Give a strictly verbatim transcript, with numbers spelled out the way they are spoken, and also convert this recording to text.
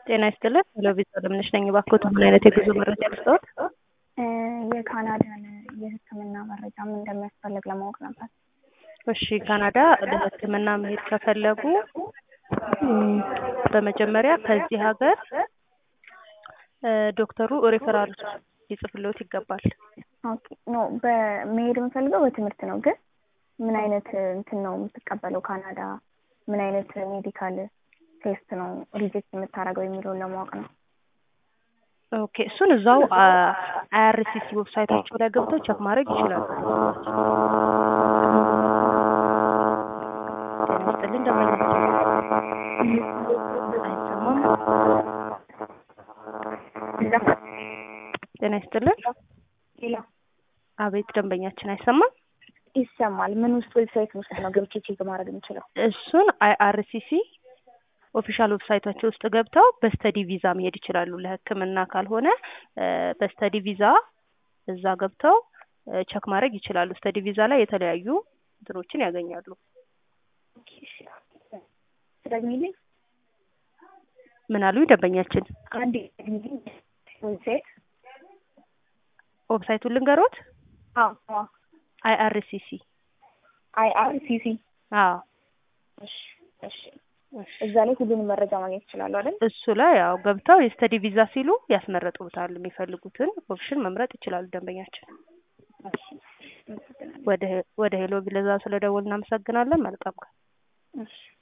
ጤና ይስጥልን። ለቪዛ ለምንሽ ነኝ ባክዎት ምን አይነት የጉዞ መረጃ ልስጥዎት? የካናዳን የሕክምና መረጃ ምን እንደሚያስፈልግ ለማወቅ ነበር። እሺ ካናዳ ለሕክምና መሄድ ከፈለጉ በመጀመሪያ ከዚህ ሀገር ዶክተሩ ሪፈራል ይጽፍልዎት ይገባል። ኦኬ ኖ በመሄድ የምፈልገው በትምህርት ነው። ግን ምን አይነት እንትን ነው የምትቀበለው ካናዳ? ምን አይነት ሜዲካል ቴስት ነው ሪጀክት የምታደርገው የሚለውን ለማወቅ ነው። ኦኬ እሱን እዛው አይአርሲሲ ዌብሳይታቸው ላይ ገብተው ቼክ ማድረግ ይችላሉ። ጤና ይስጥልን። አቤት ደንበኛችን አይሰማም? ይሰማል። ምን ውስጥ ዌብሳይት ውስጥ ነው ገብቼ ቼክ ማድረግ የምችለው? እሱን አይአርሲሲ ኦፊሻል ዌብሳይታቸው ውስጥ ገብተው በስተዲ ቪዛ መሄድ ይችላሉ። ለሕክምና ካልሆነ በስተዲ ቪዛ እዛ ገብተው ቼክ ማድረግ ይችላሉ። ስተዲ ቪዛ ላይ የተለያዩ እንትኖችን ያገኛሉ። ስለዚህ ምን አሉ ደንበኛችን? አንዴ ዌብሳይት ዌብሳይቱን ልንገሮት? አዎ አይአርሲሲ አይአርሲሲ አዎ እሺ እሺ እዛ ላይ ሁሉንም መረጃ ማግኘት ይችላሉ አይደል? እሱ ላይ ያው ገብተው የስተዲ ቪዛ ሲሉ ያስመረጡታል። የሚፈልጉትን ኦፕሽን መምረጥ ይችላሉ ደንበኛችን። ወደ ወደ ሄሎ ቪዛ ስለደወልን እናመሰግናለን። መልካም ቀን። እሺ